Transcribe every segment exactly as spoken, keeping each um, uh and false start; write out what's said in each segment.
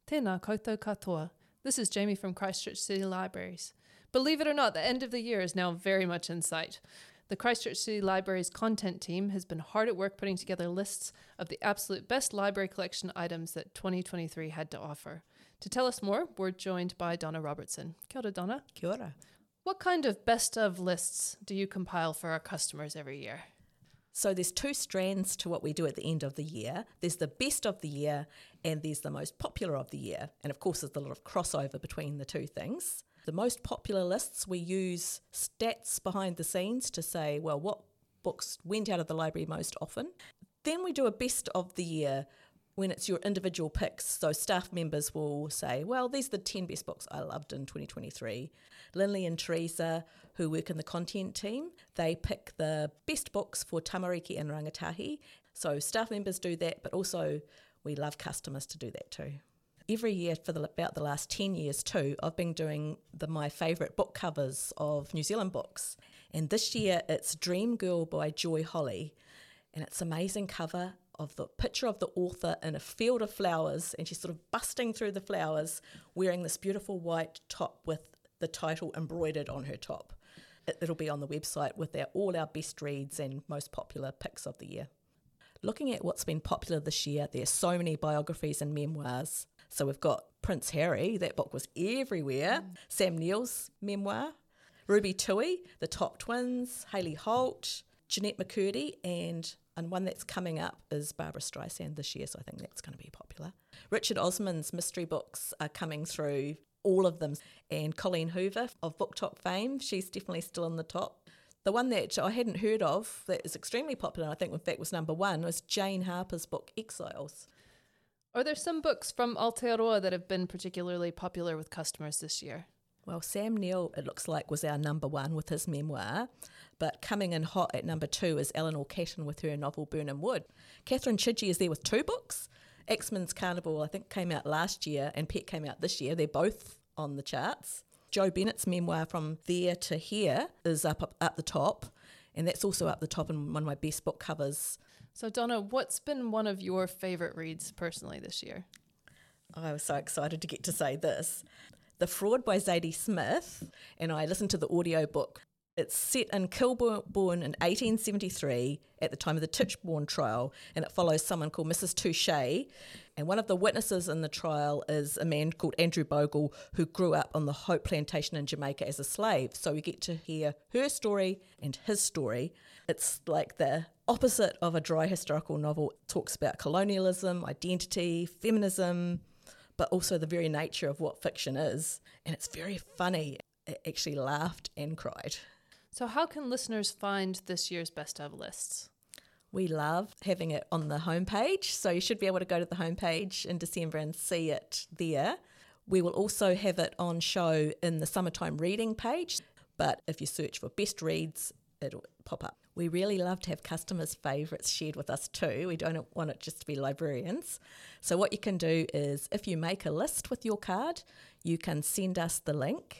Tēnā koutou katoa. This is Jamie from Christchurch City Libraries. Believe it or not, the end of the year is now very much in sight. The Christchurch City Libraries content team has been hard at work putting together lists of the absolute best library collection items that twenty twenty-three had to offer. To tell us more, we're joined by Donna Robertson. Kia ora, Donna. Kia ora. What kind of best of lists do you compile for our customers every year? So there's two strands to what we do at the end of the year. There's the best of the year and there's the most popular of the year. And of course, there's a lot of crossover between the two things. The most popular lists, we use stats behind the scenes to say, well, what books went out of the library most often. Then we do a best of the year when it's your individual picks. So staff members will say, well, these are the ten best books I loved in twenty twenty-three. Lindley and Teresa, who work in the content team, they pick the best books for tamariki and rangatahi. So staff members do that, but also we love customers to do that too. Every year for the, about the last ten years too, I've been doing the my favourite book covers of New Zealand books. And this year it's Dream Girl by Joy Holly. And it's an amazing cover of the picture of the author in a field of flowers, and she's sort of busting through the flowers wearing this beautiful white top with the title embroidered on her top. It, it'll be on the website with our, all our best reads and most popular picks of the year. Looking at what's been popular this year, there's so many biographies and memoirs. So we've got Prince Harry, that book was everywhere. Mm. Sam Neill's memoir, Ruby Tui, the Top Twins, Hayley Holt, Jeanette McCurdy, and and one that's coming up is Barbara Streisand this year, so I think that's going to be popular. Richard Osman's mystery books are coming through, all of them. And Colleen Hoover of Book Talk fame, she's definitely still on the top. The one that I hadn't heard of that is extremely popular, I think in fact was number one, was Jane Harper's book Exiles. Are there some books from Aotearoa that have been particularly popular with customers this year? Well, Sam Neill, it looks like, was our number one with his memoir, but coming in hot at number two is Eleanor Catton with her novel Burnham Wood. Catherine Chidgey is there with two books. Axman's Carnival, I think, came out last year, and Pet came out this year. They're both on the charts. Jo Bennett's memoir From There to Here is up, up up the top, and that's also up the top in one of my best book covers. So, Donna, what's been one of your favourite reads personally this year? Oh, I was so excited to get to say this. The Fraud by Zadie Smith, and I listened to the audio book. It's set in Kilbourne in eighteen seventy-three at the time of the Tichborne trial, and it follows someone called Missus Touche. And one of the witnesses in the trial is a man called Andrew Bogle, who grew up on the Hope Plantation in Jamaica as a slave. So we get to hear her story and his story. It's like the opposite of a dry historical novel. It talks about colonialism, identity, feminism, but also the very nature of what fiction is. And it's very funny. I actually laughed and cried. So how can listeners find this year's best of lists? We love having it on the homepage, so you should be able to go to the homepage in December and see it there. We will also have it on show in the summertime reading page, but if you search for best reads, it'll pop up. We really love to have customers' favourites shared with us too. We don't want it just to be librarians. So what you can do is, if you make a list with your card, you can send us the link.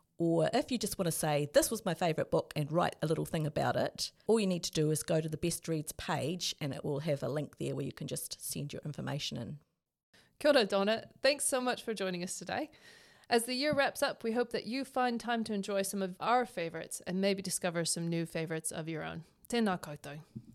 Or if you just want to say, this was my favourite book, and write a little thing about it, all you need to do is go to the Best Reads page and it will have a link there where you can just send your information in. Kia ora, Donna. Thanks so much for joining us today. As the year wraps up, we hope that you find time to enjoy some of our favourites and maybe discover some new favourites of your own. Tēnā koutou.